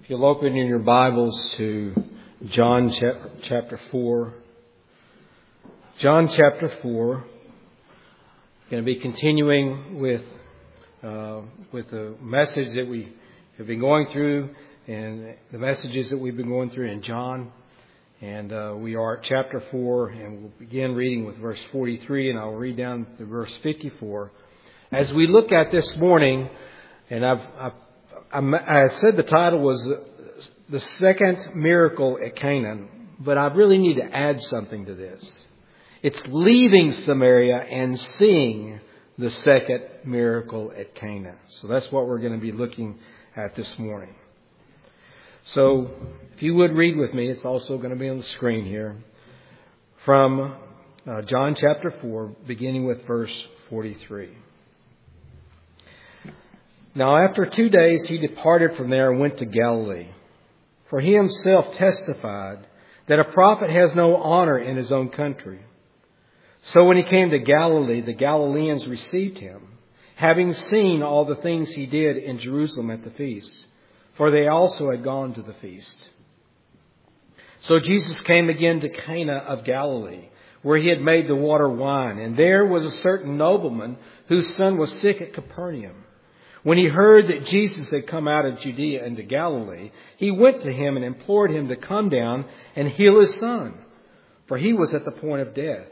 If you'll open in your Bibles to John chapter 4. John chapter 4. Going to be continuing with the message that we have been going through and the messages that we've been going through in John. And we are at chapter 4, and we'll begin reading with verse 43, and I'll read down to verse 54. As we look at this morning, and I said the title was The Second Miracle at Cana, but I really need to add something to this. It's leaving Samaria and seeing the second miracle at Cana. So that's what we're going to be looking at this morning. So if you would read with me, it's also going to be on the screen here, from John chapter 4, beginning with verse 43. Now after 2 days he departed from there and went to Galilee. For he himself testified that a prophet has no honor in his own country. So when he came to Galilee, the Galileans received him, having seen all the things he did in Jerusalem at the feast, for they also had gone to the feast. So Jesus came again to Cana of Galilee, where he had made the water wine. And there was a certain nobleman whose son was sick at Capernaum. When he heard that Jesus had come out of Judea into Galilee, he went to him and implored him to come down and heal his son, for he was at the point of death.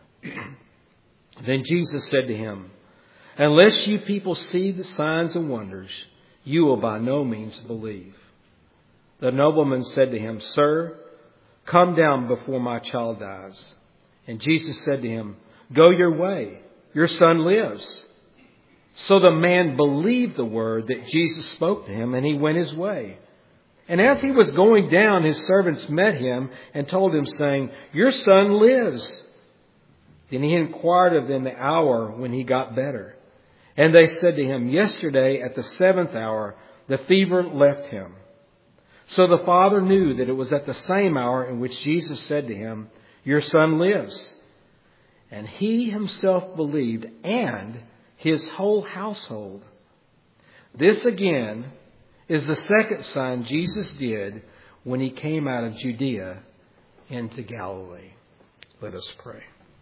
Then Jesus said to him, "Unless you people see the signs and wonders, you will by no means believe." The nobleman said to him, "Sir, come down before my child dies." And Jesus said to him, "Go your way, your son lives." So the man believed the word that Jesus spoke to him, and he went his way. And as he was going down, his servants met him and told him, saying, "Your son lives." Then he inquired of them the hour when he got better. And they said to him, "Yesterday at the 7th hour, the fever left him." So the father knew that it was at the same hour in which Jesus said to him, "Your son lives." And he himself believed, and his whole household. This again is the second sign Jesus did when he came out of Judea into Galilee. Let us pray.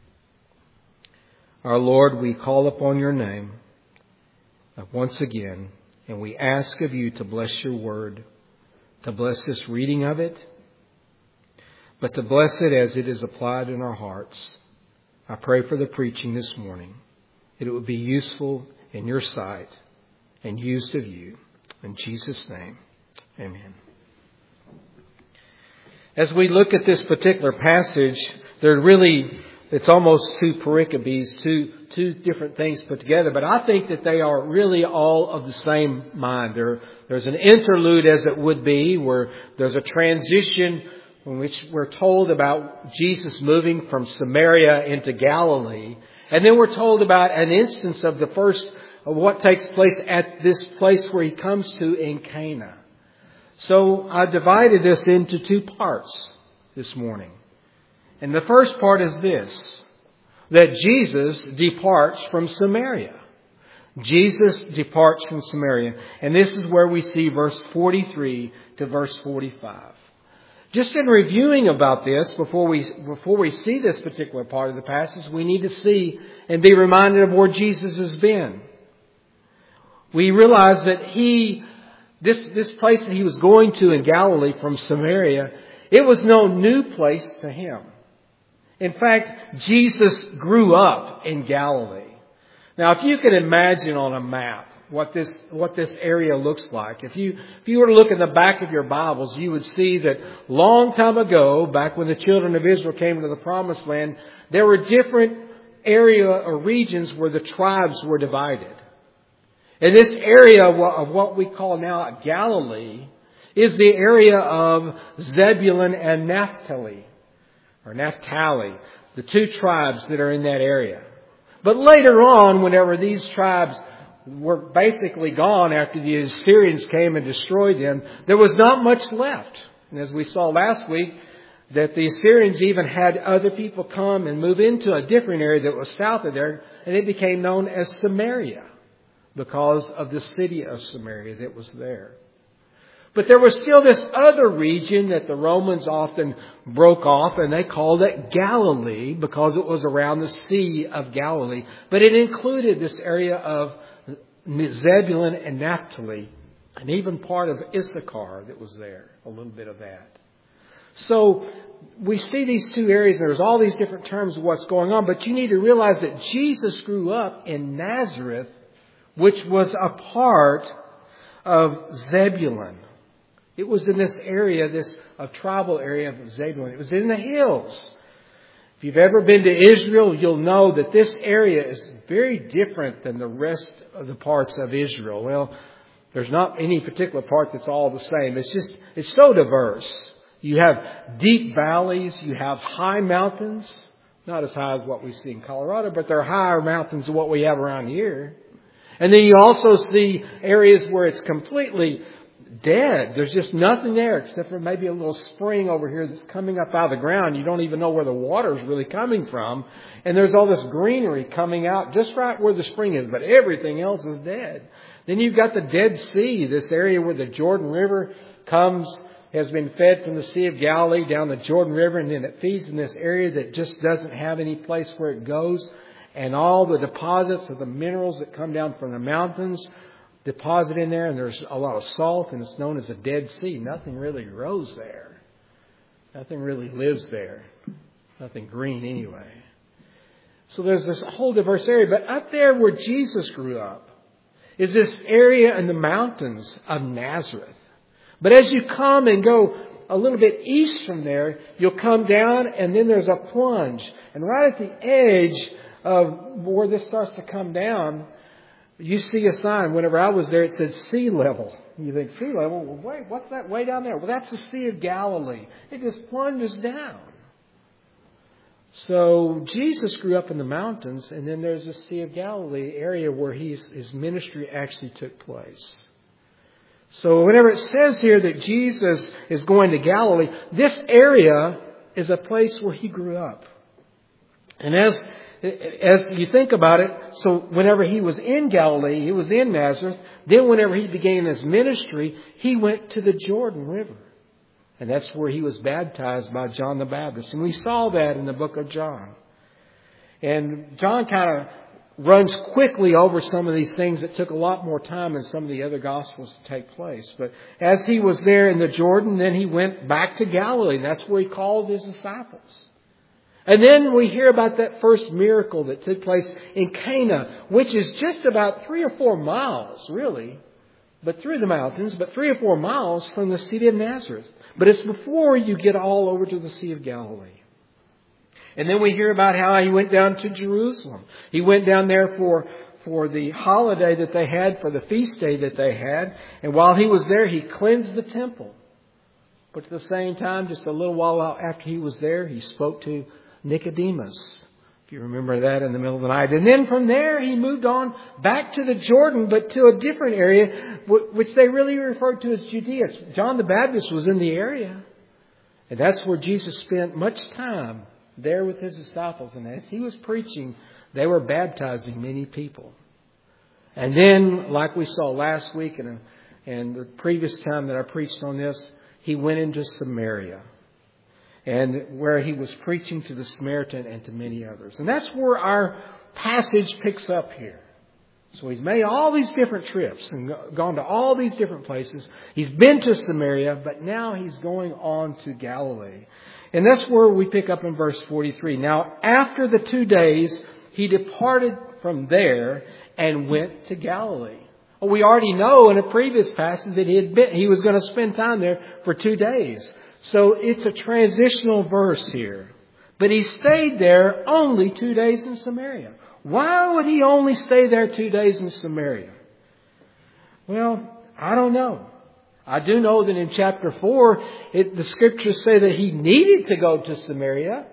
Our Lord, we call upon your name once again, and we ask of you to bless your word, to bless this reading of it, but to bless it as it is applied in our hearts. I pray for the preaching this morning, that it would be useful in your sight and used of you. In Jesus' name, amen. As we look at this particular passage, it's almost two pericopes, two different things put together, but I think that they are really all of the same mind. There's an interlude, as it would be, where there's a transition in which we're told about Jesus moving from Samaria into Galilee. And then we're told about an instance of the first of what takes place at this place where he comes to in Cana. So I divided this into two parts this morning. And the first part is this, that Jesus departs from Samaria. Jesus departs from Samaria. And this is where we see verse 43 to verse 45. Just in reviewing about this, before we see this particular part of the passage, we need to see and be reminded of where Jesus has been. We realize that this place that he was going to in Galilee from Samaria, it was no new place to him. In fact, Jesus grew up in Galilee. Now, if you can imagine on a map what this area looks like. If you were to look in the back of your Bibles, you would see that long time ago, back when the children of Israel came into the Promised Land, there were different area or regions where the tribes were divided. And this area of what we call now Galilee is the area of Zebulun and Naphtali, the two tribes that are in that area. But later on, whenever these tribes were basically gone after the Assyrians came and destroyed them, there was not much left. And as we saw last week, that the Assyrians even had other people come and move into a different area that was south of there, and it became known as Samaria because of the city of Samaria that was there. But there was still this other region that the Romans often broke off, and they called it Galilee because it was around the Sea of Galilee. But it included this area of Zebulun and Naphtali, and even part of Issachar that was there, a little bit of that. So we see these two areas, and there's all these different terms of what's going on, but you need to realize that Jesus grew up in Nazareth, which was a part of Zebulun. It was in this area, this tribal area of Zebulun. It was in the hills. If you've ever been to Israel, you'll know that this area is very different than the rest of the parts of Israel. Well, there's not any particular part that's all the same. It's so diverse. You have deep valleys. You have high mountains. Not as high as what we see in Colorado, but they're higher mountains than what we have around here. And then you also see areas where it's completely dead. There's just nothing there except for maybe a little spring over here that's coming up out of the ground. You don't even know where the water is really coming from. And there's all this greenery coming out just right where the spring is, but everything else is dead. Then you've got the Dead Sea, this area where the Jordan River has been fed from the Sea of Galilee down the Jordan River, and then it feeds in this area that just doesn't have any place where it goes. And all the deposits of the minerals that come down from the mountains deposit in there, and there's a lot of salt, and it's known as the Dead Sea. Nothing really grows there. Nothing really lives there. Nothing green anyway. So there's this whole diverse area. But up there where Jesus grew up is this area in the mountains of Nazareth. But as you come and go a little bit east from there, you'll come down, and then there's a plunge. And right at the edge of where this starts to come down, you see a sign. Whenever I was there, it said sea level. You think, sea level? Well, wait, what's that way down there? Well, that's the Sea of Galilee. It just plunges down. So Jesus grew up in the mountains, and then there's the Sea of Galilee area where his ministry actually took place. So whenever it says here that Jesus is going to Galilee, this area is a place where he grew up. And as you think about it, so whenever he was in Galilee, he was in Nazareth, then whenever he began his ministry, he went to the Jordan River. And that's where he was baptized by John the Baptist. And we saw that in the book of John. And John kind of runs quickly over some of these things that took a lot more time than some of the other Gospels to take place. But as he was there in the Jordan, then he went back to Galilee. And that's where he called his disciples. And then we hear about that first miracle that took place in Cana, which is just about 3 or 4 miles, really, but through the mountains, but 3 or 4 miles from the city of Nazareth. But it's before you get all over to the Sea of Galilee. And then we hear about how he went down to Jerusalem. He went down there for the holiday that they had, for the feast day that they had. And while he was there, he cleansed the temple. But at the same time, just a little while after he was there, he spoke to Nicodemus. If you remember that, in the middle of the night. And then from there, he moved on back to the Jordan, but to a different area, which they really referred to as Judea. John the Baptist was in the area. And that's where Jesus spent much time, there with his disciples. And as he was preaching, they were baptizing many people. And then, like we saw last week and the previous time that I preached on this, he went into Samaria. And where he was preaching to the Samaritan and to many others. And that's where our passage picks up here. So he's made all these different trips and gone to all these different places. He's been to Samaria, but now he's going on to Galilee. And that's where we pick up in verse 43. Now, after the 2 days, he departed from there and went to Galilee. Well, we already know in a previous passage that he was going to spend time there for 2 days. So it's a transitional verse here. But he stayed there only 2 days in Samaria. Why would he only stay there 2 days in Samaria? Well, I don't know. I do know that in chapter 4, the scriptures say that he needed to go to Samaria.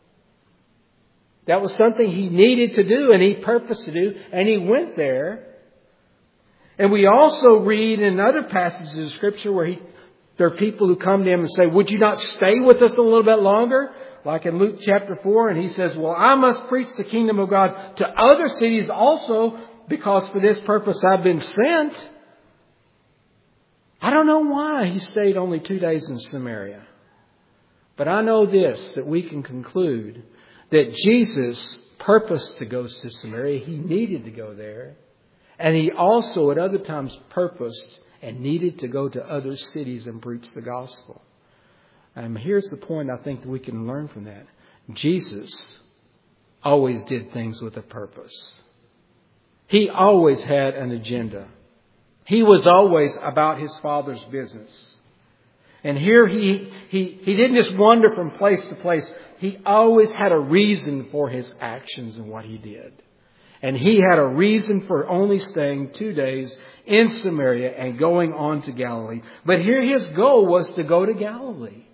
That was something he needed to do and he purposed to do. And he went there. And we also read in other passages of Scripture where there are people who come to him and say, would you not stay with us a little bit longer? Like in Luke chapter 4, and he says, well, I must preach the kingdom of God to other cities also, because for this purpose I've been sent. I don't know why he stayed only 2 days in Samaria. But I know this, that we can conclude that Jesus purposed to go to Samaria. He needed to go there. And He also at other times purposed and needed to go to other cities and preach the gospel. And here's the point I think that we can learn from that. Jesus always did things with a purpose. He always had an agenda. He was always about His Father's business. And here he didn't just wander from place to place. He always had a reason for His actions and what He did. And He had a reason for only staying 2 days in Samaria and going on to Galilee. But here His goal was to go to Galilee.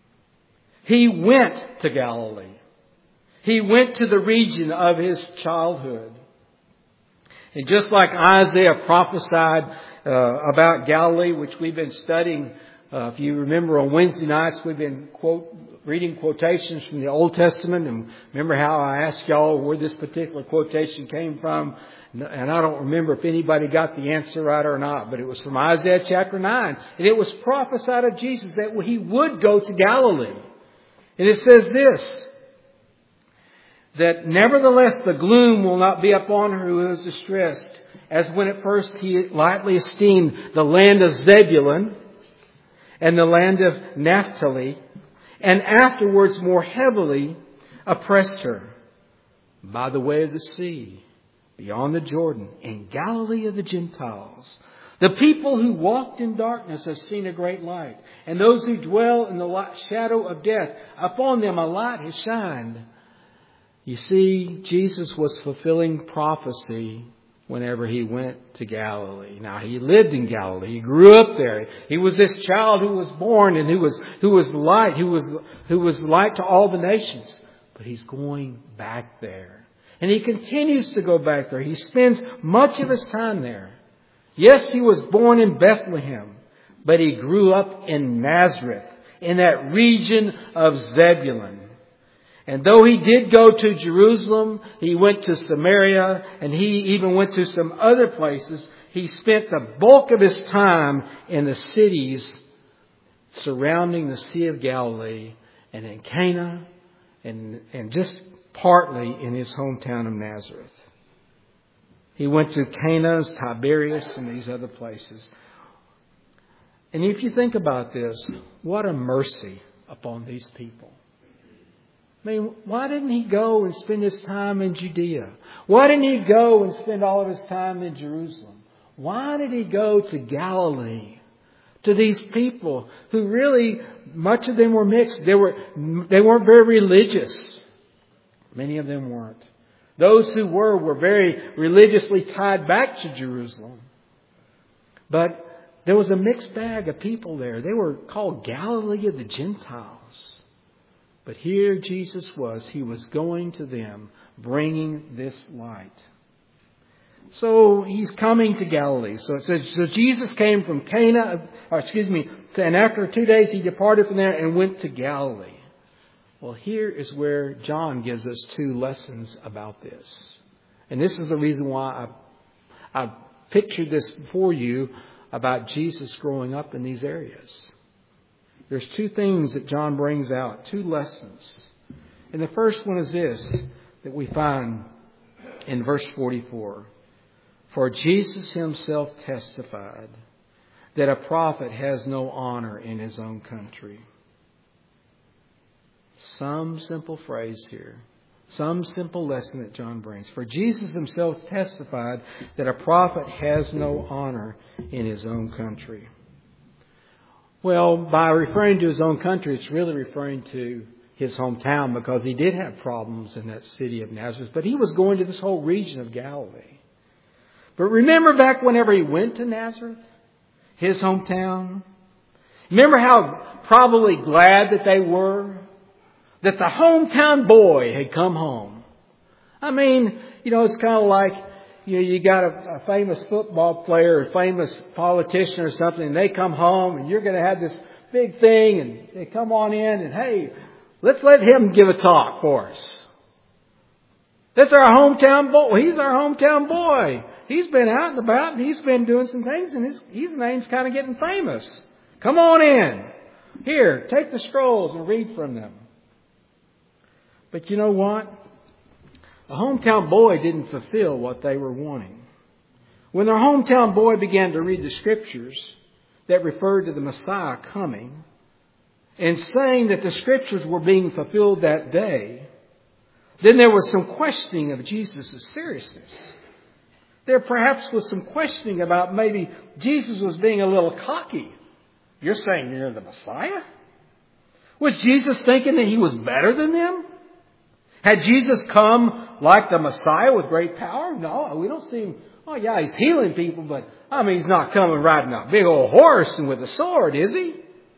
He went to Galilee. He went to the region of His childhood. And just like Isaiah prophesied about Galilee, which we've been studying, if you remember on Wednesday nights, we've been reading quotations from the Old Testament. And remember how I asked y'all where this particular quotation came from. And I don't remember if anybody got the answer right or not. But it was from Isaiah chapter 9. And it was prophesied of Jesus that He would go to Galilee. And it says this, that nevertheless the gloom will not be upon her who is distressed, as when at first He lightly esteemed the land of Zebulun and the land of Naphtali, and afterwards more heavily oppressed her by the way of the sea, beyond the Jordan, in Galilee of the Gentiles. The people who walked in darkness have seen a great light, and those who dwell in the shadow of death, upon them a light has shined. You see, Jesus was fulfilling prophecy whenever He went to Galilee. Now, He lived in Galilee. He grew up there. He was this child who was born and who was light, who was light to all the nations. But He's going back there. And He continues to go back there. He spends much of His time there. Yes, He was born in Bethlehem, but He grew up in Nazareth, in that region of Zebulun. And though He did go to Jerusalem, He went to Samaria, and He even went to some other places, He spent the bulk of His time in the cities surrounding the Sea of Galilee and in Cana and just partly in His hometown of Nazareth. He went to Cana, Tiberias, and these other places. And if you think about this, what a mercy upon these people. I mean, why didn't He go and spend His time in Judea? Why didn't He go and spend all of His time in Jerusalem? Why did He go to Galilee? To these people who really, much of them were mixed. They weren't very religious. Many of them weren't. Those who were very religiously tied back to Jerusalem. But there was a mixed bag of people there. They were called Galilee of the Gentiles. But here Jesus was. He was going to them, bringing this light. So He's coming to Galilee. So it says, so Jesus came from Cana, and after 2 days He departed from there and went to Galilee. Well, here is where John gives us 2 lessons about this. And this is the reason why I pictured this for you about Jesus growing up in these areas. There's 2 things that John brings out, 2 lessons. And the first one is this, that we find in verse 44. For Jesus Himself testified that a prophet has no honor in his own country. Some simple phrase here. Some simple lesson that John brings. For Jesus Himself testified that a prophet has no honor in his own country. Well, by referring to his own country, it's really referring to His hometown, because He did have problems in that city of Nazareth. But He was going to this whole region of Galilee. But remember back whenever He went to Nazareth, His hometown? Remember how probably glad that they were that the hometown boy had come home. I mean, it's kind of like, you got a famous football player, a famous politician or something, and they come home and you're going to have this big thing, and they come on in and, hey, let's let him give a talk for us. That's our hometown boy. He's our hometown boy. He's been out and about and he's been doing some things and his name's kind of getting famous. Come on in. Here, take the scrolls and read from them. But you know what? The hometown boy didn't fulfill what they were wanting. When their hometown boy began to read the Scriptures that referred to the Messiah coming and saying that the Scriptures were being fulfilled that day, then there was some questioning of Jesus' seriousness. There perhaps was some questioning about maybe Jesus was being a little cocky. You're saying you're the Messiah? Was Jesus thinking that He was better than them? Had Jesus come like the Messiah with great power? No, we don't see Him. Oh yeah, He's healing people, but He's not coming riding a big old horse and with a sword, is He?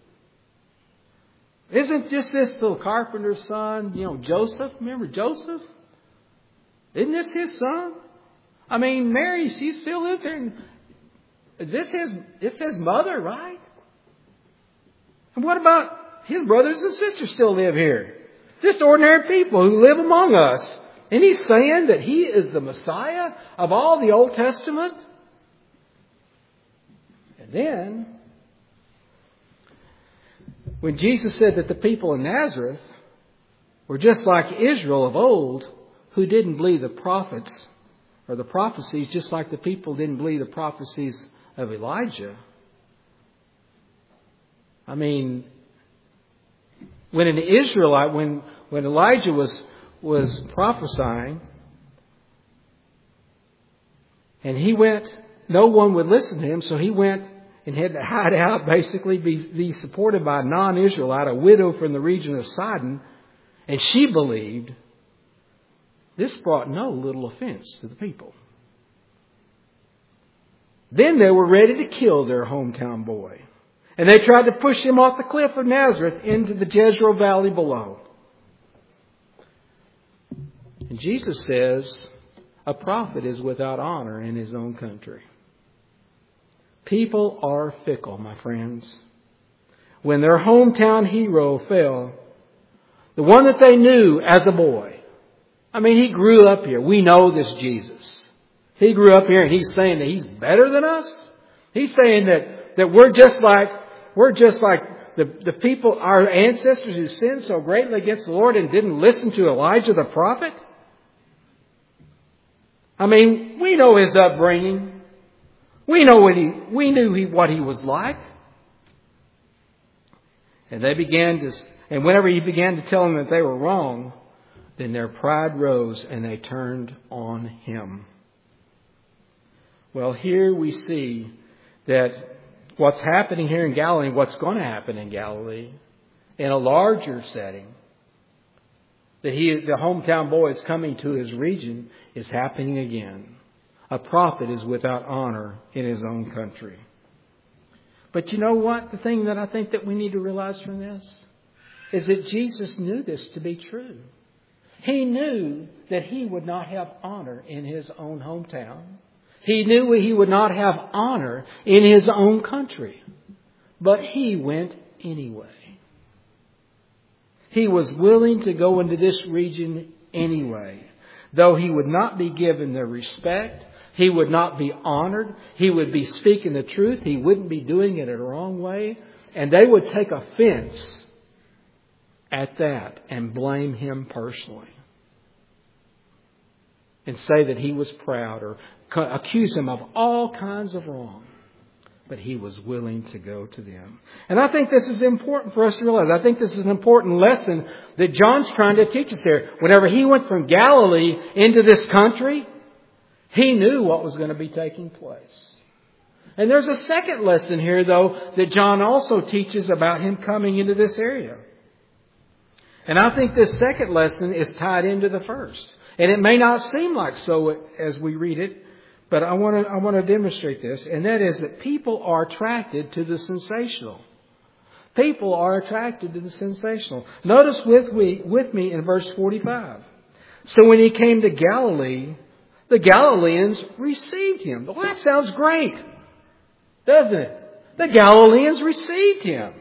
Isn't just this little carpenter's son, Joseph? Remember Joseph? Isn't this his son? Mary, she still lives there. It's his mother, right? And what about his brothers and sisters still live here? Just ordinary people who live among us. And He's saying that He is the Messiah of all the Old Testament. And then, when Jesus said that the people in Nazareth were just like Israel of old, who didn't believe the prophets or the prophecies, just like the people didn't believe the prophecies of Elijah. When an Israelite, when Elijah was prophesying, and he went, no one would listen to him, so he went and had to hide out, basically be supported by a non-Israelite, a widow from the region of Sidon, and she believed. This brought no little offense to the people. Then they were ready to kill their hometown boy. And they tried to push him off the cliff of Nazareth into the Jezreel Valley below. And Jesus says, a prophet is without honor in his own country. People are fickle, my friends. When their hometown hero fell, the one that they knew as a boy, he grew up here. We know this Jesus. He grew up here and He's saying that He's better than us. He's saying that we're just like the people, our ancestors who sinned so greatly against the Lord and didn't listen to Elijah the prophet. We know his upbringing. We knew what he was like. And and whenever He began to tell them that they were wrong, then their pride rose and they turned on Him. Well, here we see that what's happening here in Galilee, what's going to happen in Galilee, in a larger setting, that the hometown boy is coming to his region, is happening again. A prophet is without honor in his own country. But you know what? The thing that I think that we need to realize from this is that Jesus knew this to be true. He knew that He would not have honor in His own hometown. He knew He would not have honor in His own country. But He went anyway. He was willing to go into this region anyway. Though He would not be given the respect, He would not be honored, He would be speaking the truth, He wouldn't be doing it in a wrong way, and they would take offense at that and blame Him personally. And say that He was proud or accuse Him of all kinds of wrong. But He was willing to go to them. And I think this is important for us to realize. I think this is an important lesson that John's trying to teach us here. Whenever he went from Galilee into this country, he knew what was going to be taking place. And there's a second lesson here, though, that John also teaches about Him coming into this area. And I think this second lesson is tied into the first. And it may not seem like so as we read it, but I want to demonstrate this. And that is that people are attracted to the sensational. People are attracted to the sensational. Notice with me in verse 45. So when He came to Galilee, the Galileans received Him. Well, that sounds great, doesn't it? The Galileans received Him.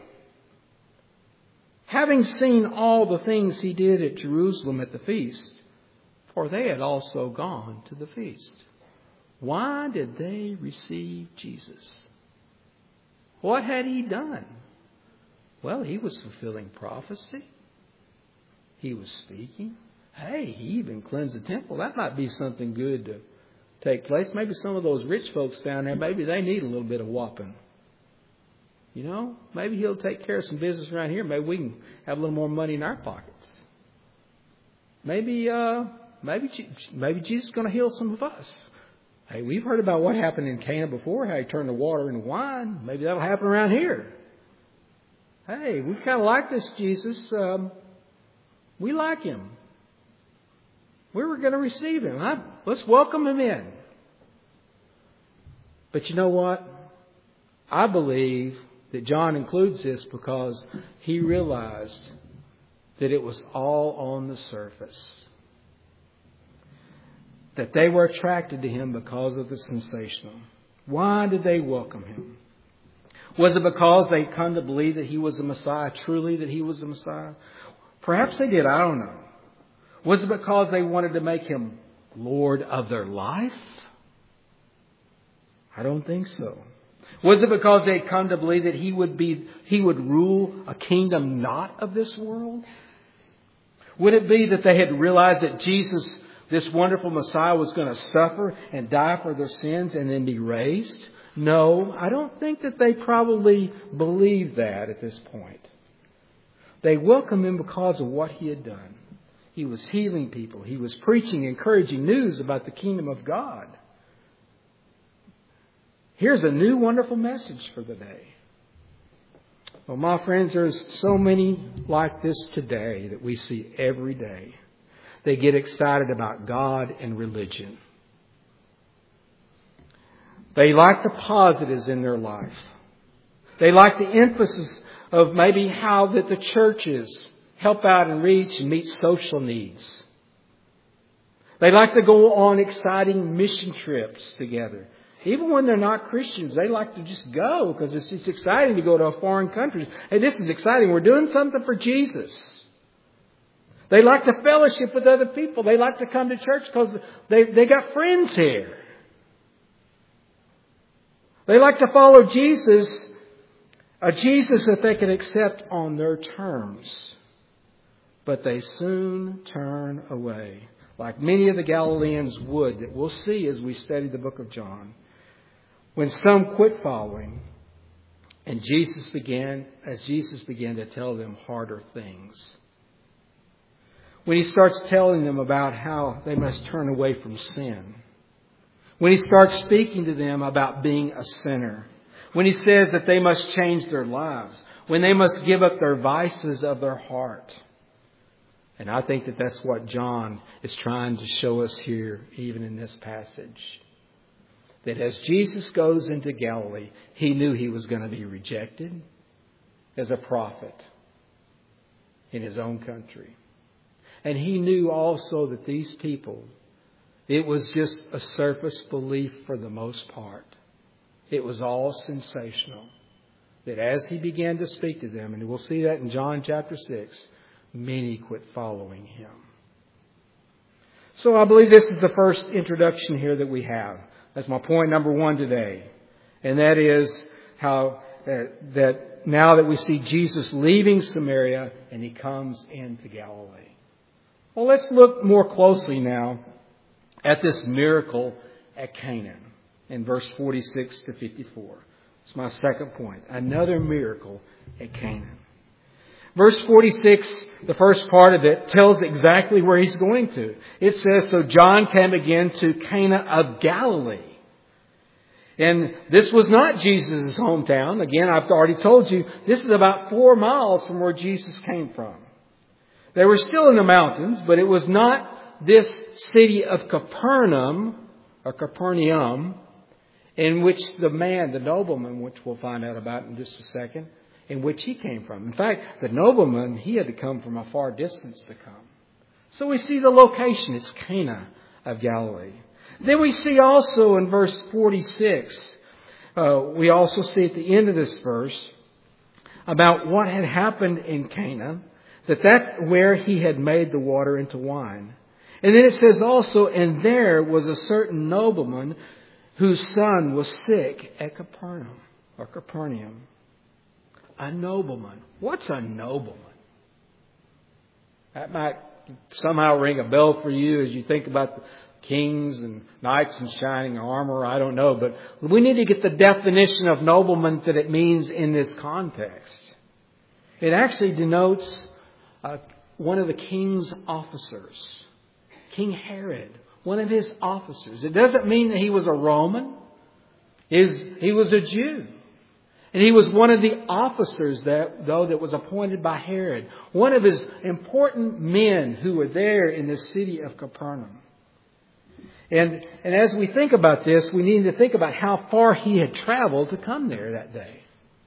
Having seen all the things He did at Jerusalem at the feast, for they had also gone to the feast. Why did they receive Jesus? What had He done? Well, He was fulfilling prophecy. He was speaking. Hey, He even cleansed the temple. That might be something good to take place. Maybe some of those rich folks down there, maybe they need a little bit of whopping. You know, maybe He'll take care of some business around here. Maybe we can have a little more money in our pockets. Maybe Jesus is going to heal some of us. Hey, we've heard about what happened in Cana before, how He turned the water into wine. Maybe that'll happen around here. Hey, we kind of like this Jesus. We like Him. We were going to receive Him. Let's welcome Him in. But you know what? I believe that John includes this because he realized that it was all on the surface. That they were attracted to Him because of the sensational. Why did they welcome Him? Was it because they come to believe that He was the Messiah, truly that He was the Messiah? Perhaps they did, I don't know. Was it because they wanted to make Him Lord of their life? I don't think so. Was it because they had come to believe that He would rule a kingdom not of this world? Would it be that they had realized that Jesus, this wonderful Messiah, was going to suffer and die for their sins and then be raised? No, I don't think that they probably believed that at this point. They welcomed Him because of what He had done. He was healing people. He was preaching encouraging news about the kingdom of God. Here's a new wonderful message for the day. Well, my friends, there's so many like this today that we see every day. They get excited about God and religion. They like the positives in their life. They like the emphasis of maybe how that the churches help out and reach and meet social needs. They like to go on exciting mission trips together. Even when they're not Christians, they like to just go because it's exciting to go to a foreign country. Hey, this is exciting. We're doing something for Jesus. They like to fellowship with other people. They like to come to church because they got friends here. They like to follow Jesus, a Jesus that they can accept on their terms. But they soon turn away, like many of the Galileans would, that we'll see as we study the book of John. When some quit following, and Jesus began to tell them harder things. When He starts telling them about how they must turn away from sin. When He starts speaking to them about being a sinner. When He says that they must change their lives. When they must give up their vices of their heart. And I think that that's what John is trying to show us here, even in this passage. That as Jesus goes into Galilee, He knew He was going to be rejected as a prophet in His own country. And He knew also that these people, it was just a surface belief for the most part. It was all sensational. That as He began to speak to them, and we'll see that in John chapter 6, many quit following Him. So I believe this is the first introduction here that we have. That's my point number 1 today. And that is how that now that we see Jesus leaving Samaria and He comes into Galilee. Well, let's look more closely now at this miracle at Cana in verse 46 to 54. It's my second point. Another miracle at Cana. Verse 46, the first part of it, tells exactly where He's going to. It says, so John came again to Cana of Galilee. And this was not Jesus' hometown. Again, I've already told you, this is about 4 miles from where Jesus came from. They were still in the mountains, but it was not this city of Capernaum, or Capernaum, in which the nobleman, which we'll find out about in just a second, in which he came from. In fact, the nobleman, he had to come from a far distance to come. So we see the location. It's Cana of Galilee. Then we see also in verse 46, we also see at the end of this verse about what had happened in Cana, that's where He had made the water into wine. And then it says also, and there was a certain nobleman whose son was sick at Capernaum. A nobleman. What's a nobleman? That might somehow ring a bell for you as you think about the kings and knights in shining armor. I don't know. But we need to get the definition of nobleman that it means in this context. It actually denotes one of the king's officers. King Herod, one of his officers. It doesn't mean that he was a Roman. He was a Jew. And he was one of the officers that was appointed by Herod. One of his important men who were there in the city of Capernaum. And as we think about this, we need to think about how far he had traveled to come there that day.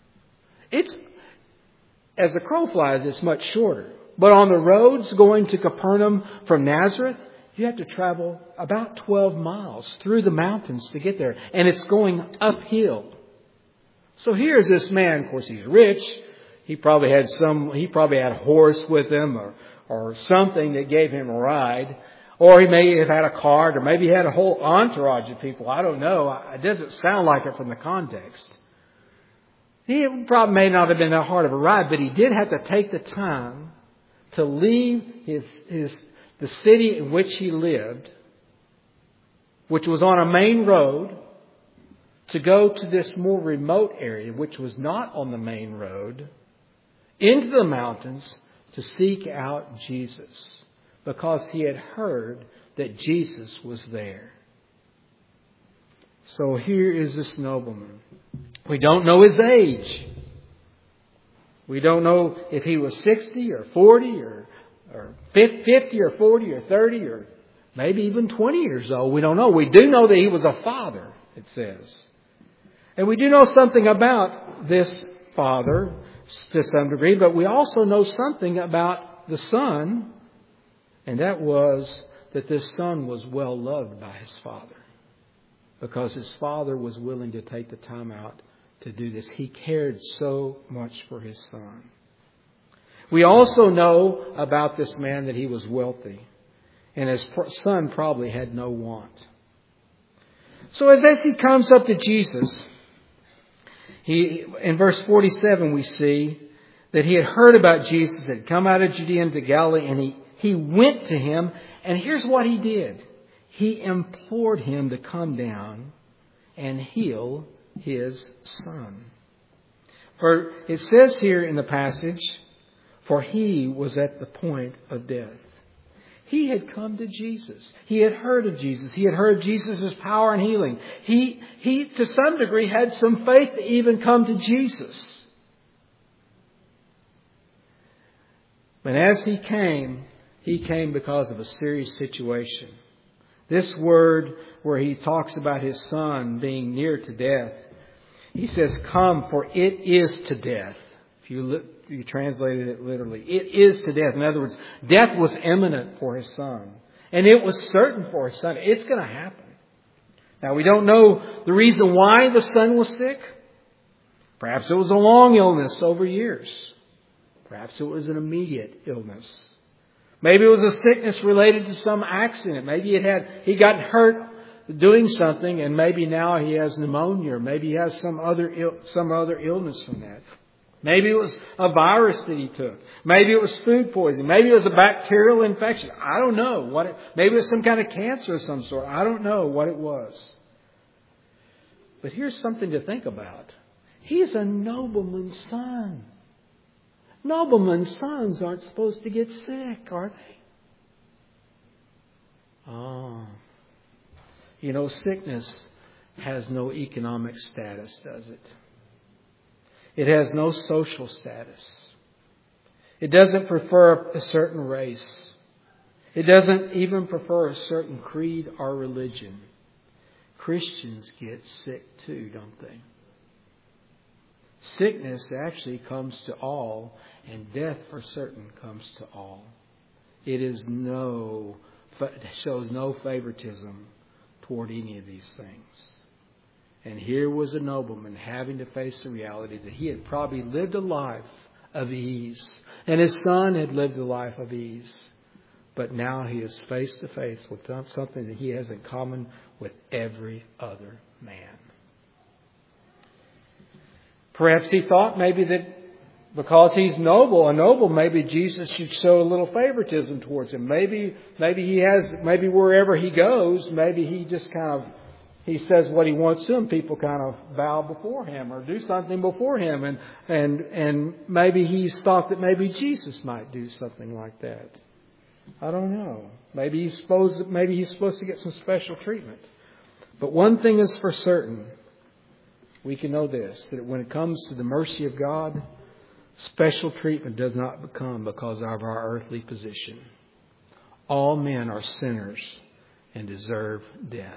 As the crow flies, it's much shorter. But on the roads going to Capernaum from Nazareth, you have to travel about 12 miles through the mountains to get there. And it's going uphill. So here's this man. Of course, he's rich. He probably had a horse with him or something that gave him a ride. Or he may have had a cart, or maybe he had a whole entourage of people. I don't know. It doesn't sound like it from the context. He probably may not have been that hard of a ride, but he did have to take the time to leave the city in which he lived, which was on a main road, to go to this more remote area, which was not on the main road, into the mountains to seek out Jesus. Because he had heard that Jesus was there. So here is this nobleman. We don't know his age. We don't know if he was 60 or 40 or 50 or 40 or 30 or maybe even 20 years old. We don't know. We do know that he was a father, it says. And we do know something about this father to some degree, but we also know something about the son. And that was that this son was well loved by his father. Because his father was willing to take the time out to do this. He cared so much for his son. We also know about this man that he was wealthy. And his son probably had no want. So as he comes up to Jesus, in verse 47 we see that he had heard about Jesus, had come out of Judea into Galilee, and he went to him, and here's what he did. He implored him to come down and heal his son. For it says here in the passage, for he was at the point of death. He had come to Jesus. He had heard of Jesus. He had heard of Jesus' power and healing. He to some degree had some faith to even come to Jesus. But as he came because of a serious situation. This word where he talks about his son being near to death, he says, come, for it is to death. If you translated it literally, it is to death. In other words, death was imminent for his son. And it was certain for his son. It's going to happen. Now, we don't know the reason why the son was sick. Perhaps it was a long illness over years. Perhaps it was an immediate illness. Maybe it was a sickness related to some accident. Maybe he got hurt doing something, and maybe now he has pneumonia, or maybe he has some other illness from that. Maybe it was a virus that he took. Maybe it was food poisoning. Maybe it was a bacterial infection. I don't know maybe it was some kind of cancer of some sort. I don't know what it was. But here's something to think about. He's a nobleman's son. Noblemen's sons aren't supposed to get sick, are they? Oh. Sickness has no economic status, does it? It has no social status. It doesn't prefer a certain race. It doesn't even prefer a certain creed or religion. Christians get sick too, don't they? Sickness actually comes to all, and death for certain comes to all. It shows no favoritism toward any of these things. And here was a nobleman having to face the reality that he had probably lived a life of ease, and his son had lived a life of ease. But now he is face to face with something that he has in common with every other man. Perhaps he thought maybe that because he's noble, maybe Jesus should show a little favoritism towards him. Maybe wherever he goes, maybe he just he says what he wants to, and people kind of bow before him or do something before him, and maybe he's thought that maybe Jesus might do something like that. I don't know. Maybe he's supposed to get some special treatment. But one thing is for certain, we can know this, that when it comes to the mercy of God, special treatment does not come because of our earthly position. All men are sinners and deserve death.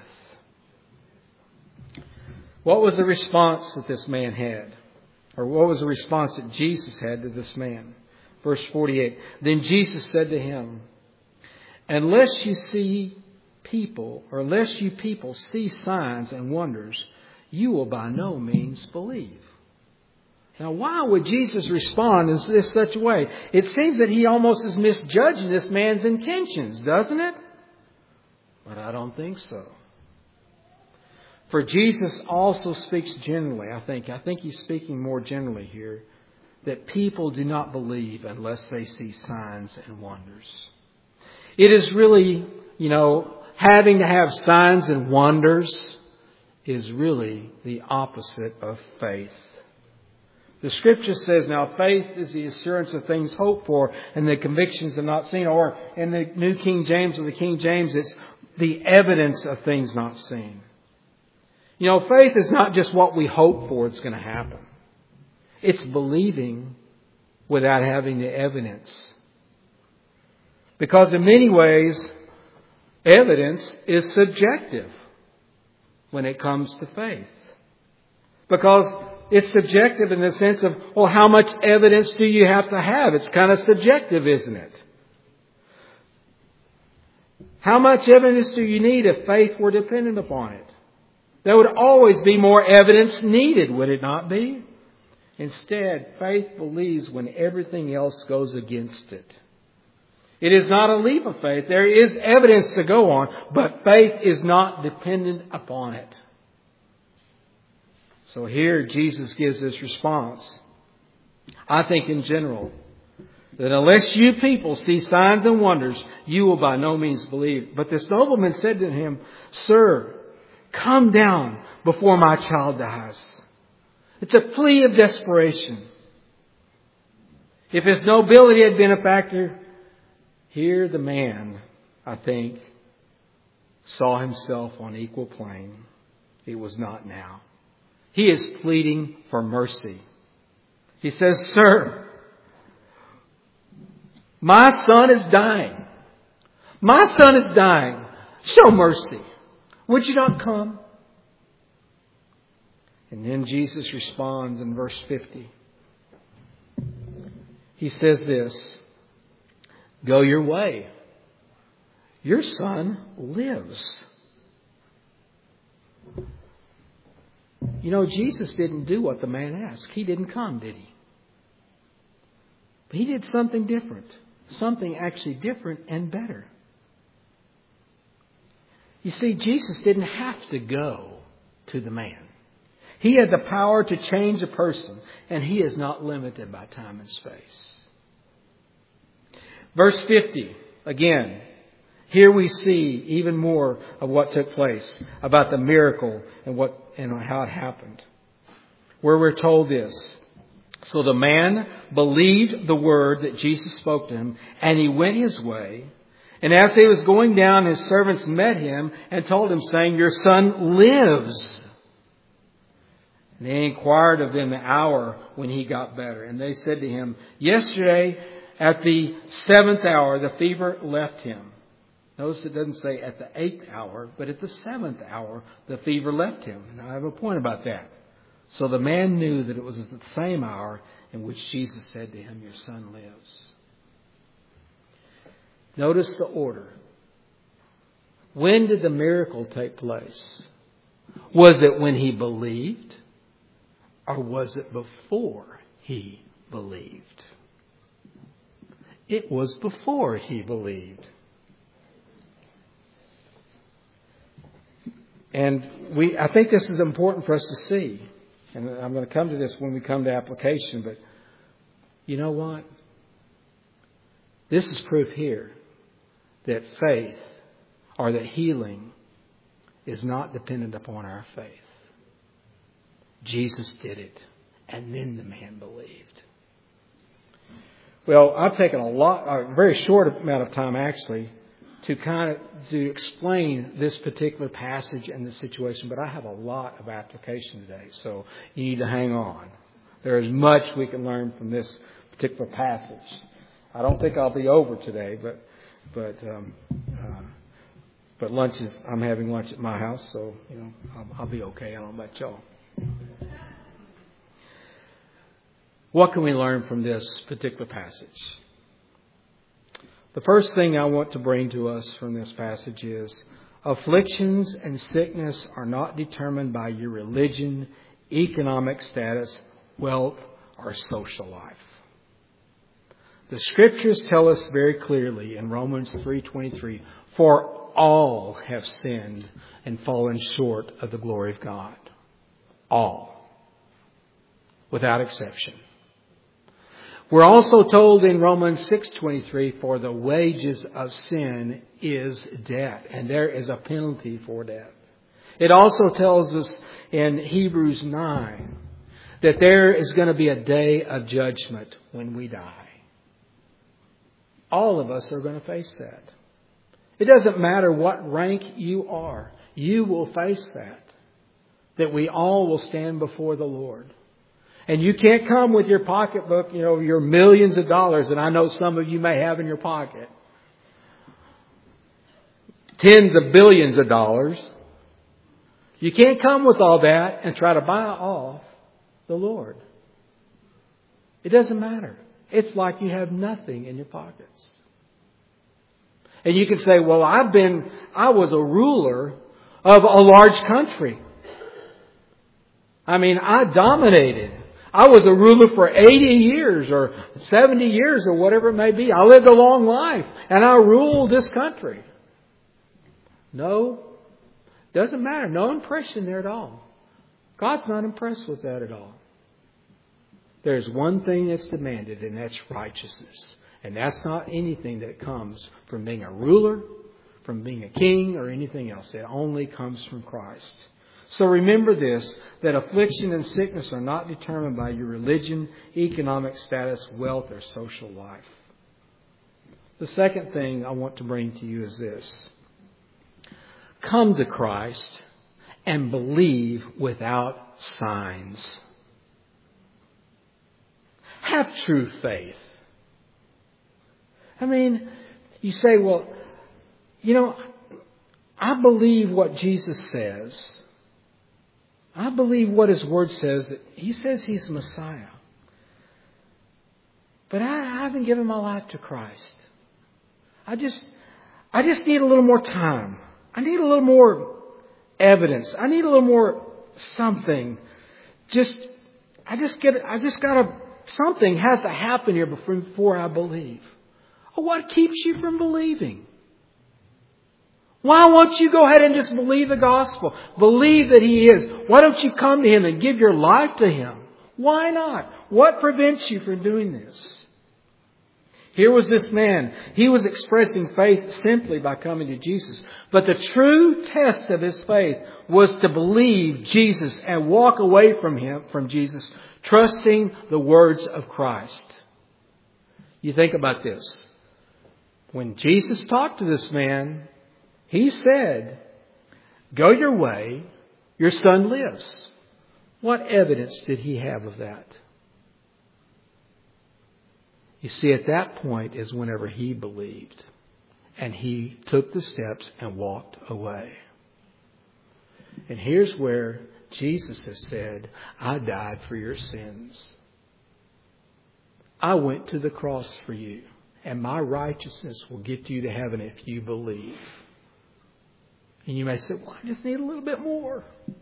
What was the response that this man had? Or what was the response that Jesus had to this man? Verse 48. Then Jesus said to him, unless you people see signs and wonders, you will by no means believe. Now, why would Jesus respond in such a way? It seems that he almost is misjudging this man's intentions, doesn't it? But I don't think so. For Jesus also speaks generally, I think he's speaking more generally here, that people do not believe unless they see signs and wonders. It is really, having to have signs and wonders is really the opposite of faith. The Scripture says, now faith is the assurance of things hoped for and the convictions of not seen. Or in the New King James or the King James, it's the evidence of things not seen. Faith is not just what we hope for it's going to happen. It's believing without having the evidence. Because in many ways, evidence is subjective when it comes to faith. Because it's subjective in the sense of, how much evidence do you have to have? It's kind of subjective, isn't it? How much evidence do you need if faith were dependent upon it? There would always be more evidence needed, would it not be? Instead, faith believes when everything else goes against it. It is not a leap of faith. There is evidence to go on, but faith is not dependent upon it. So here Jesus gives this response. I think in general, that unless you people see signs and wonders, you will by no means believe. But this nobleman said to him, Sir, come down before my child dies. It's a plea of desperation. If his nobility had been a factor, here the man, I think, saw himself on equal plane. It was not now. He is pleading for mercy. He says, Sir, my son is dying. My son is dying. Show mercy. Would you not come? And then Jesus responds in verse 50. He says this, Go your way. Your son lives. Jesus didn't do what the man asked. He didn't come, did he? But he did something different. Something actually different and better. You see, Jesus didn't have to go to the man. He had the power to change a person, and he is not limited by time and space. Verse 50, again, here we see even more of what took place about the miracle and how it happened. Where we're told this. So the man believed the word that Jesus spoke to him, and he went his way. And as he was going down, his servants met him and told him, saying, Your son lives. And they inquired of them the hour when he got better. And they said to him, Yesterday at the 7th hour, the fever left him. Notice it doesn't say at the 8th hour, but at the 7th hour, the fever left him. Now I have a point about that. So the man knew that it was at the same hour in which Jesus said to him, Your son lives. Notice the order. When did the miracle take place? Was it when he believed? Or was it before he believed? It was before he believed. I think this is important for us to see. And I'm going to come to this when we come to application. But you know what? This is proof here that faith or that healing is not dependent upon our faith. Jesus did it. And then the man believed. Well, I've taken a very short amount of time actually to explain this particular passage and the situation, but I have a lot of application today, so you need to hang on. There is much we can learn from this particular passage. I don't think I'll be over today, but I'm having lunch at my house, so I'll be okay. I don't know about y'all. What can we learn from this particular passage? The first thing I want to bring to us from this passage is afflictions and sickness are not determined by your religion, economic status, wealth, or social life. The Scriptures tell us very clearly in Romans 3:23, for all have sinned and fallen short of the glory of God. All. Without exception. We're also told in Romans 6:23, for the wages of sin is death, and there is a penalty for death. It also tells us in Hebrews 9 that there is going to be a day of judgment when we die. All of us are going to face that. It doesn't matter what rank you are. You will face that. That we all will stand before the Lord. And you can't come with your pocketbook, your millions of dollars, and I know some of you may have in your pocket. Tens of billions of dollars. You can't come with all that and try to buy off the Lord. It doesn't matter. It's like you have nothing in your pockets. And you can say, well, I was a ruler of a large country. I dominated. I was a ruler for 80 years or 70 years or whatever it may be. I lived a long life and I ruled this country. No, doesn't matter. No impression there at all. God's not impressed with that at all. There's one thing that's demanded, and that's righteousness. And that's not anything that comes from being a ruler, from being a king, or anything else. It only comes from Christ. So remember this, that affliction and sickness are not determined by your religion, economic status, wealth, or social life. The second thing I want to bring to you is this. Come to Christ and believe without signs. Have true faith. You say, well, I believe what Jesus says. I believe what His Word says. That He says He's Messiah. But I haven't given my life to Christ. I just need a little more time. I need a little more evidence. I need a little more something. Something has to happen here before I believe. Well, what keeps you from believing? Why won't you go ahead and just believe the gospel? Believe that He is. Why don't you come to Him and give your life to Him? Why not? What prevents you from doing this? Here was this man. He was expressing faith simply by coming to Jesus. But the true test of his faith was to believe Jesus and walk away from Jesus, trusting the words of Christ. You think about this. When Jesus talked to this man, He said, "Go your way, your son lives." What evidence did he have of that? You see, at that point is whenever he believed. And he took the steps and walked away. And here's where Jesus has said, I died for your sins. I went to the cross for you. And my righteousness will get you to heaven if you believe. And you may say, well, I just need a little bit more.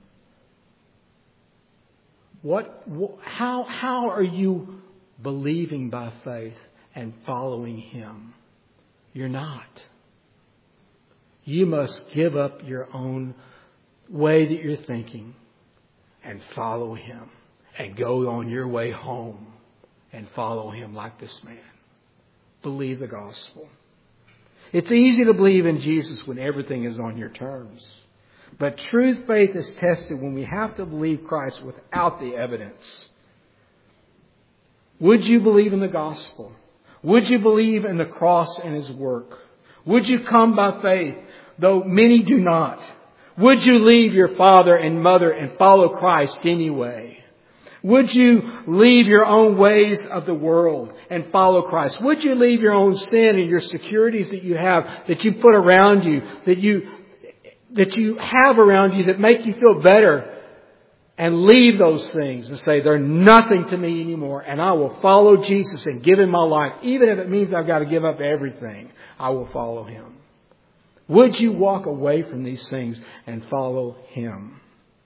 How are you believing by faith and following Him? You're not. You must give up your own way that you're thinking and follow Him. And go on your way home and follow Him like this man. Believe the gospel. It's easy to believe in Jesus when everything is on your terms. But true faith is tested when we have to believe Christ without the evidence. Would you believe in the gospel? Would you believe in the cross and His work? Would you come by faith, though many do not? Would you leave your father and mother and follow Christ anyway? Would you leave your own ways of the world and follow Christ? Would you leave your own sin and your securities that you have, that you put around you, that you have around you that make you feel better, and leave those things and say, they're nothing to me anymore, and I will follow Jesus and give Him my life, even if it means I've got to give up everything, I will follow Him. Would you walk away from these things and follow Him?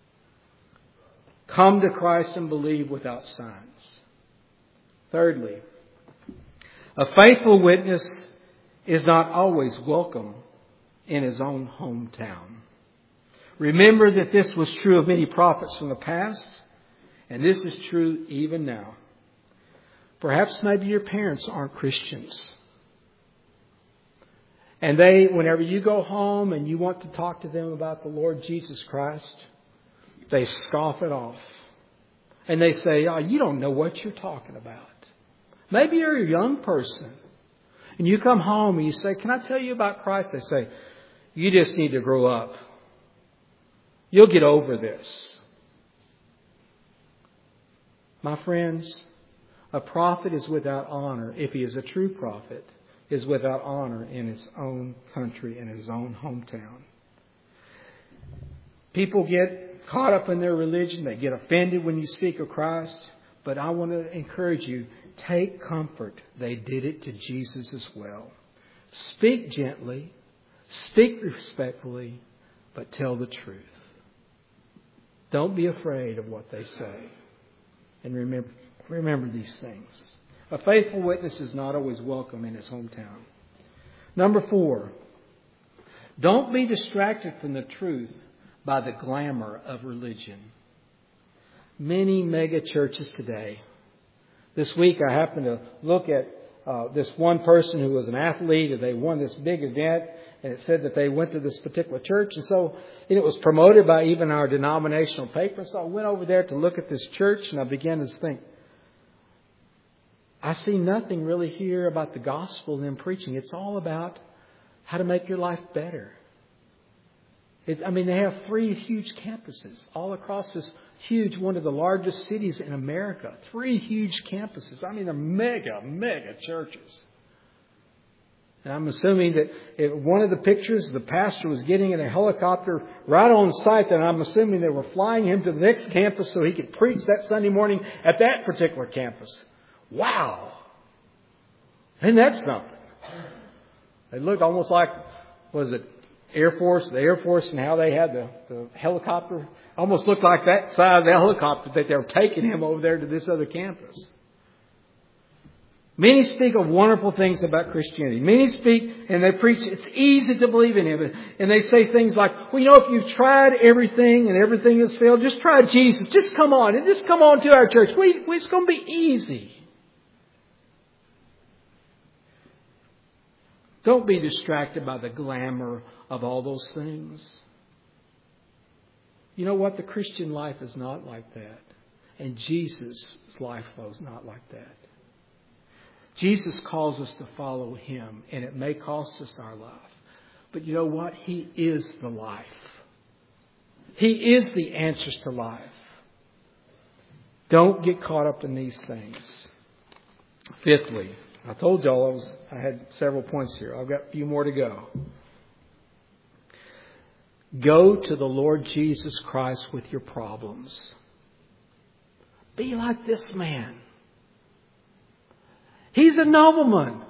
Come to Christ and believe without signs. Thirdly, a faithful witness is not always welcome in his own hometown. Remember that this was true of many prophets from the past, and this is true even now. Perhaps maybe your parents aren't Christians. And whenever you go home and you want to talk to them about the Lord Jesus Christ, they scoff it off. And they say, oh, you don't know what you're talking about. Maybe you're a young person. And you come home and you say, can I tell you about Christ? They say, you just need to grow up. You'll get over this. My friends, a prophet is without honor, if he is a true prophet, is without honor in his own country, in his own hometown. People get caught up in their religion. They get offended when you speak of Christ. But I want to encourage you, take comfort. They did it to Jesus as well. Speak gently, speak respectfully, but tell the truth. Don't be afraid of what they say. And remember these things. A faithful witness is not always welcome in his hometown. Number 4, don't be distracted from the truth by the glamour of religion. Many mega churches today. This week I happened to look at this one person who was an athlete, and they won this big event, and it said that they went to this particular church, and it was promoted by even our denominational paper. So I went over there to look at this church, and I began to think, I see nothing really here about the gospel and them preaching. It's all about how to make your life better. They have 3 huge campuses all across this huge, one of the largest cities in America. 3 huge campuses. They're mega churches. And I'm assuming that one of the pictures, the pastor was getting in a helicopter right on site, and I'm assuming they were flying him to the next campus so he could preach that Sunday morning at that particular campus. Wow! Isn't that something? They looked almost like, the Air Force, and how they had the helicopter. Almost looked like that size helicopter that they were taking him over there to this other campus. Many speak of wonderful things about Christianity. Many speak and they preach it's easy to believe in Him. And they say things like, if you've tried everything and everything has failed, just try Jesus. Just come on. And just come on to our church. It's going to be easy. Don't be distracted by the glamour of all those things. You know what? The Christian life is not like that. And Jesus' life was not like that. Jesus calls us to follow Him, and it may cost us our life. But you know what? He is the life. He is the answers to life. Don't get caught up in these things. Fifthly, I told y'all I had several points here. I've got a few more to go. Go to the Lord Jesus Christ with your problems. Be like this man. He's a nobleman.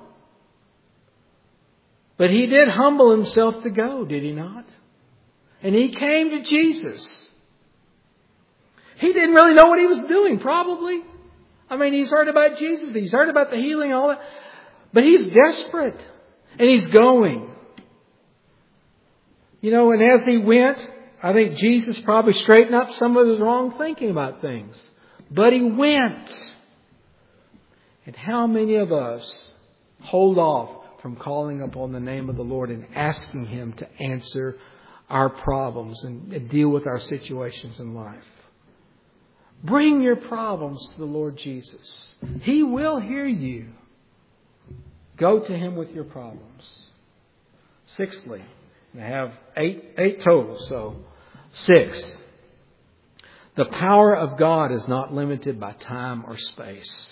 But he did humble himself to go, did he not? And he came to Jesus. He didn't really know what he was doing, probably. He's heard about Jesus. He's heard about the healing and all that. But he's desperate. And he's going. And as he went, I think Jesus probably straightened up some of his wrong thinking about things. But He went. And how many of us hold off from calling upon the name of the Lord and asking Him to answer our problems and deal with our situations in life? Bring your problems to the Lord Jesus. He will hear you. Go to Him with your problems. Sixthly, I have eight total, so 6. The power of God is not limited by time or space.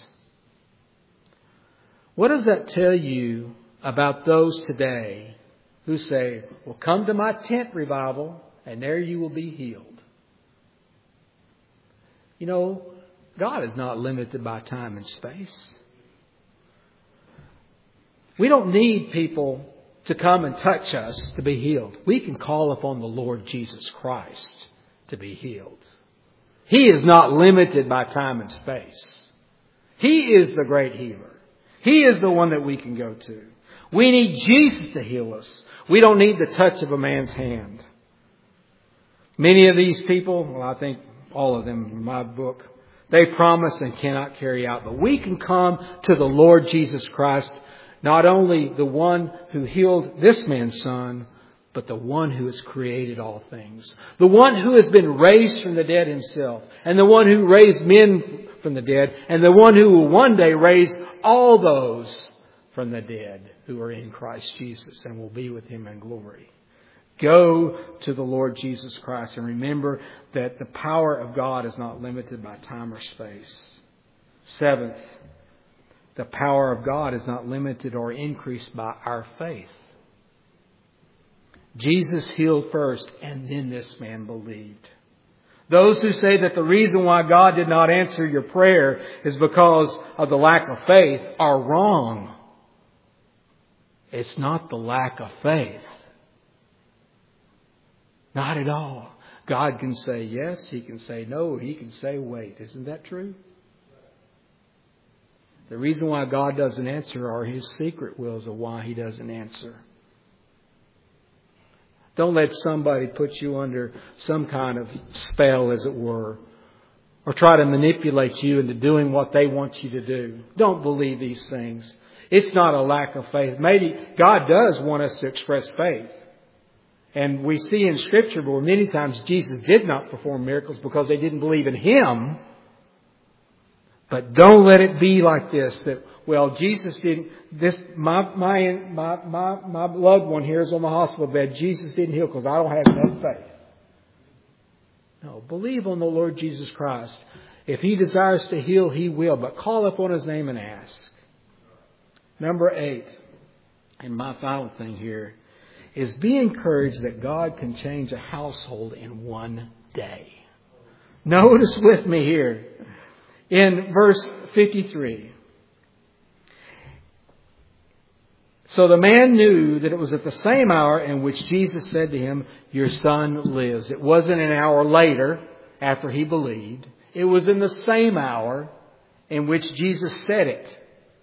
What does that tell you about those today who say, well, come to my tent revival and there you will be healed? You know, God is not limited by time and space. We don't need people to come and touch us to be healed. We can call upon the Lord Jesus Christ to be healed. He is not limited by time and space. He is the great healer. He is the one that we can go to. We need Jesus to heal us. We don't need the touch of a man's hand. Many of these people, well, I think all of them in my book, they promise and cannot carry out. But we can come to the Lord Jesus Christ, not only the one who healed this man's son, but the one who has created all things. The one who has been raised from the dead Himself. And the one who raised men from the dead. And the one who will one day raise all those from the dead who are in Christ Jesus and will be with Him in glory. Go to the Lord Jesus Christ and remember that the power of God is not limited by time or space. 7th, the power of God is not limited or increased by our faith. Jesus healed first and then this man believed. Those who say that the reason why God did not answer your prayer is because of the lack of faith are wrong. It's not the lack of faith. Not at all. God can say yes, He can say no, He can say wait. Isn't that true? The reason why God doesn't answer are His secret wills of why He doesn't answer. Don't let somebody put you under some kind of spell, as it were, or try to manipulate you into doing what they want you to do. Don't believe these things. It's not a lack of faith. Maybe God does want us to express faith. And we see in Scripture where many times Jesus did not perform miracles because they didn't believe in Him. But don't let it be like this, that, well, Jesus didn't, my loved one here is on the hospital bed. Jesus didn't heal because I don't have enough faith. No, believe on the Lord Jesus Christ. If He desires to heal, He will. But call upon His name and ask. Number 8, and my final thing here, is be encouraged that God can change a household in one day. Notice with me here in verse 53. So the man knew that it was at the same hour in which Jesus said to him, your son lives. It wasn't an hour later after he believed. It was in the same hour in which Jesus said it.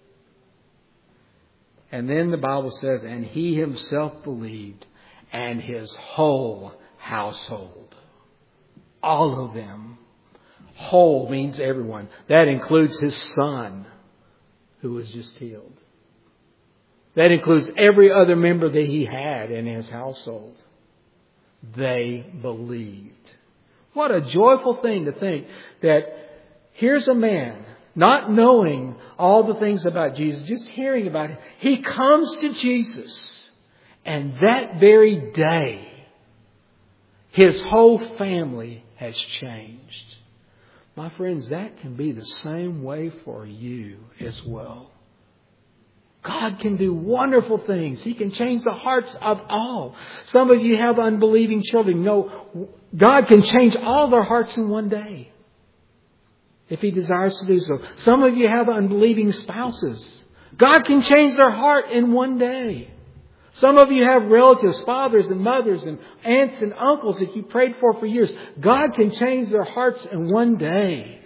And then the Bible says, and he himself believed, and his whole household. All of them. Whole means everyone. That includes his son, who was just healed. That includes every other member that he had in his household. They believed. What a joyful thing to think that here's a man, not knowing all the things about Jesus, just hearing about it. He comes to Jesus, and that very day, his whole family has changed. My friends, that can be the same way for you as well. God can do wonderful things. He can change the hearts of all. Some of you have unbelieving children. No, God can change all their hearts in one day, if He desires to do so. Some of you have unbelieving spouses. God can change their heart in one day. Some of you have relatives, fathers and mothers and aunts and uncles that you prayed for years. God can change their hearts in one day.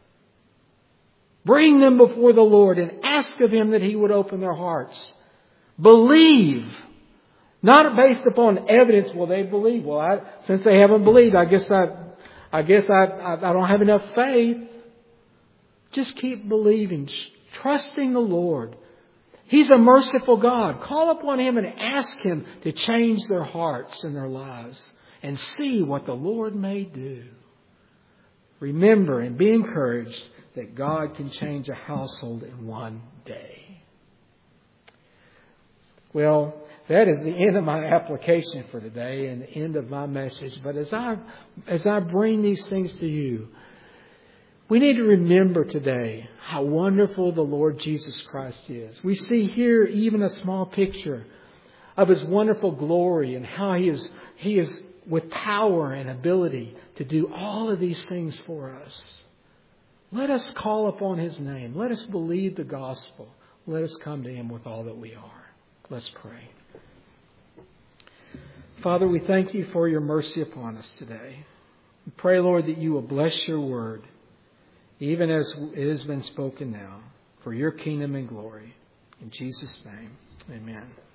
Bring them before the Lord and ask of Him that He would open their hearts. Believe Not based upon evidence. Well, they believe. Well, since they haven't believed, I guess I don't have enough faith. Just keep believing, trusting the Lord. He's a merciful God. Call upon Him and ask Him to change their hearts and their lives and see what the Lord may do. Remember and be encouraged that God can change a household in one day. Well, that is the end of my application for today and the end of my message. But as I bring these things to you, we need to remember today how wonderful the Lord Jesus Christ is. We see here even a small picture of His wonderful glory and how He is with power and ability to do all of these things for us. Let us call upon His name. Let us believe the gospel. Let us come to Him with all that we are. Let's pray. Father, we thank You for Your mercy upon us today. We pray, Lord, that You will bless Your word, even as it has been spoken now, for Your kingdom and glory. In Jesus' name, amen.